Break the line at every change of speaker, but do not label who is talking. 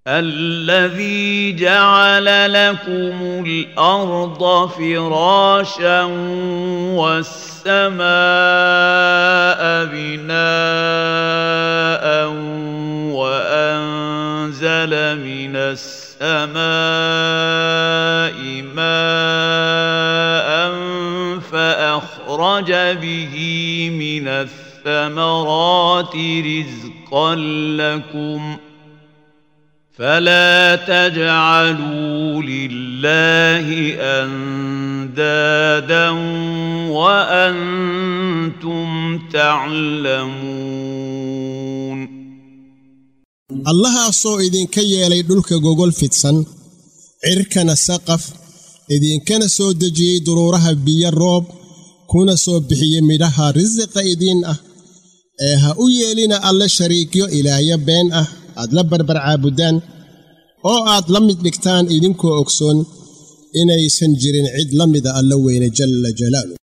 الذي جعل لكم الأرض فراشا والسماء بناء وأنزل من السماء ماء فأخرج به من الثمرات رزقا لكم فلا تجعلوا لله أندادا وأنتم تعلمون
الله أصو إذن كي يلي دلك جوجل فتسن عركنا سقف إذن كان سو دجي ضرورها بي الروب كون سو بحي مدها رزق إذن ها يلينا الله شريكيو إلى يبين aad la barbar caabudaan oo aad la mid dhigtaan idinkoo ogsoon inaysan jirin cid la mid ah alla weyne jalla jalaaluhu